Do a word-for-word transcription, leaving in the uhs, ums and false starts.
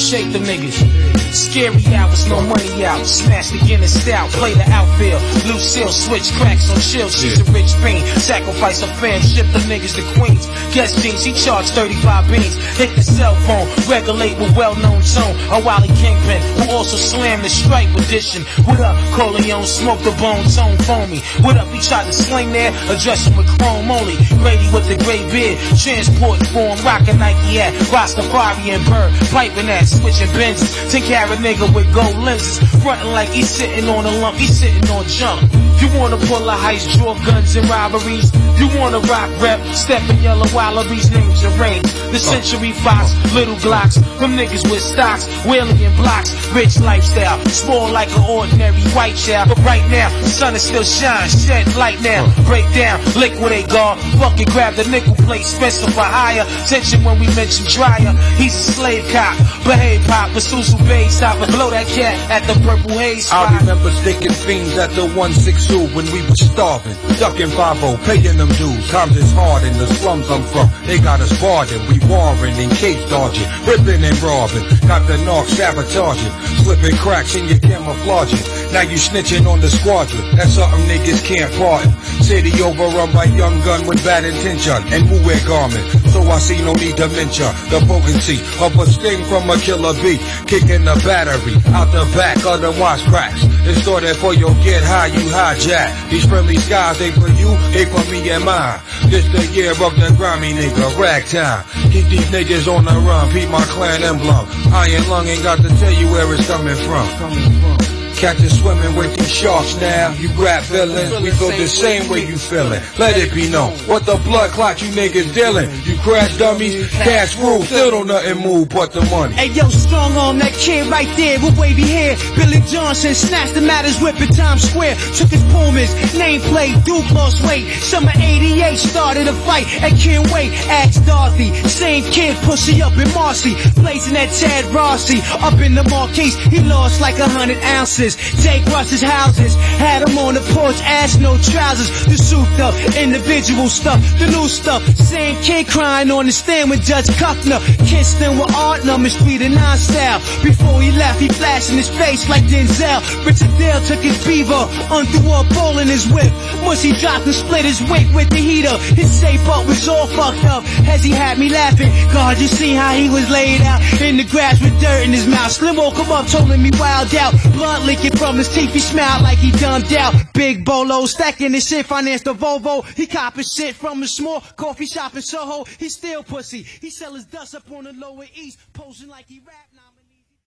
shake the niggas. Scary hours, no money out. Smash the Guinness stout, play the outfield. Lucille switch cracks on chill. She's a rich fiend. Sacrifice her fam, ship the niggas to Queens. Guest jeans, he charged thirty-five beans. Hit the cell phone, regulate with well-known tone. A Wally Kingpin, who also slammed the Stripe edition. What up, Corleone, smoke the bone, tone foamy. What up, he tried to sling there, address him with chrome only. Brady with the gray beard, transport form, rockin' Nike hat, Rastafari and Bird, piping that, switching Benzes. Ten carat nigga with gold lenses, frontin' like he's sitting on a lump, he's sitting on junk. You wanna pull a heist, draw guns and robberies. You wanna rock rep, step in yellow wallabies, names your range. The Century Fox, little Glocks, them niggas with stocks, wheeling in blocks, rich lifestyle, small like an ordinary white child. But right now, the sun is still shine, shed light now, break down, liquidate guard, fucking grab the nickel plate, specify higher, tension when we mention dryer. He's a slave cop, behave pop, but Susu Bay stop and blow that cat at the Purple Haze spot. I remember sticking fiends at the one six two when we was starving, ducking five oh, paying them dues. Times is hard in the slums I'm from, they got us barred and we warring and case dodging, ripping and robbing, got the knock sabotaging, slipping cracks in your camouflaging. Now you snitching on the squadron, that's something niggas can't pardon. City overrun by young gun with bad intention and who wear garment, so I see no need to mention the potency of a sting from a killer bee, kicking the battery out the back of the watch cracks. It's started for your get high, you hijack. These friendly skies ain't for you, they for me and mine. This the year of the grimy nigga, ragtime. Keep these niggas on the run, peep my clan emblem. Iron lung ain't got to tell you where it's coming from. Coming from. Catch you swimming with these sharks now. You rap villains, we feel the same way you feeling. Let it be known, what the blood clot you niggas dealing. You crash dummies, cash rule, still don't nothing move but the money. Hey yo, strong on that kid right there with wavy hair. Billy Johnson snatched the matters whip in Times Square. Took his Pumas, nameplate, Duke lost weight. Summer eighty-eight started a fight at Can't Wait. Asked Dorothy, same kid, pussy up in Marcy. Blazing that Ted Rossi, up in the Marquise. He lost like a hundred ounces. Take Russ's houses, had him on the porch, ass no trousers. The souped up, individual stuff, the new stuff. Same kid crying on the stand with Judge Kuckner. Kissed him with art numbers, street and nine style. Before he left, he flashed in his face like Denzel. Richard Dale took his beaver, undrew a ball in his whip. Once he dropped and split his wick with the heater, his safe up was all fucked up as he had me laughing. God, you see how he was laid out in the grass with dirt in his mouth. Slim woke him up, told him he wild out. Blood leaking from his teeth, he smiled like he dumbed out. Big bolo, stacking his shit, financed the Volvo. He copping shit from a small coffee shop in Soho. He still pussy, he sell his dust up on the Lower East, posing like he rap now.